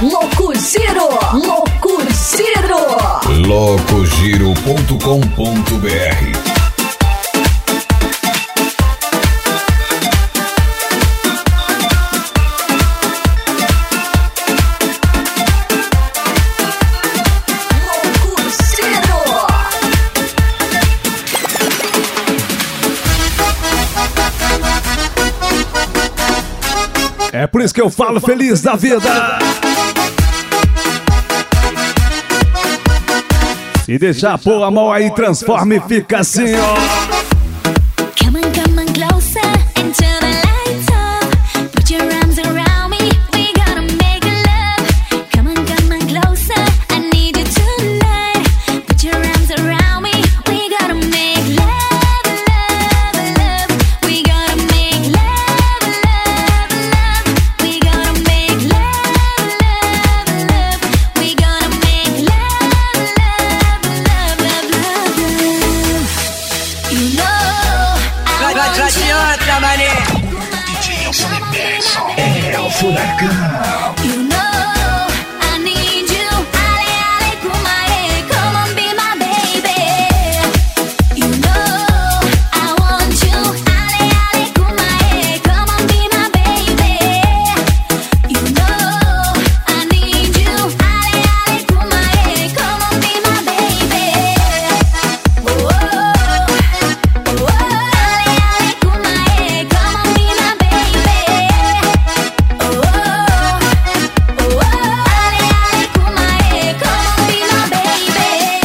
Louco Giro. Louco Giro. Locogiro.com.br. É por isso que eu falo feliz da vida. Se deixar pôr a mão aí, transforma e fica assim, ó. Come on closer until the lights off. Put your arms around me, we gotta make love. Come on closer, I need you tonight. Put your arms around me, we gotta make love, love, love. We gotta make love, love, love. We gotta make love, love, love. We gotta make love, love, love, love, love, love. You know adianta, mané. DJ Elson é o furacão. You know I need you. Ale, ale, kumae. Come on, be my baby. You know I want you. Ale, ale, kumae. Come on, be my baby. You know I need you. Ale, ale, kumae. Come on, be my baby. Oh, oh, oh. Ale, ale, kumae. Come on, be my baby. Oh, oh, oh. Ale, ale, kumae. Come on, be my baby.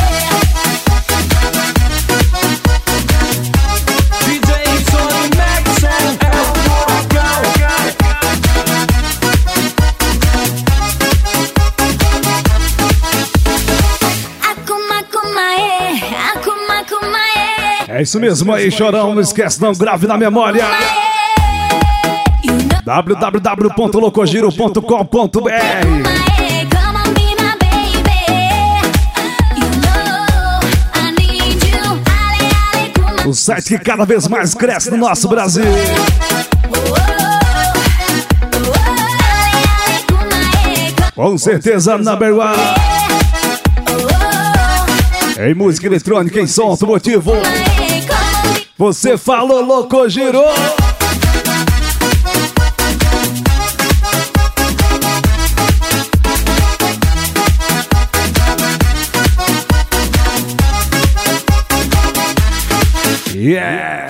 DJ Sony Max é o furacão. Akuma, kumae. Akuma, kumae. É isso mesmo aí, chorão. Não esquece, não, grave na memória. You know www.locogiro.com.br. Come on, be my baby. You know I need you. Ale, ale, kumae. O site que cada vez mais cresce no nosso Brasil. Oh, oh, oh. Ale, ale, kumae. Com certeza, number one. Oh, oh, Em música eletrônica, em som automotivo. come on, be. Você falou, Louco Giro. Yeah!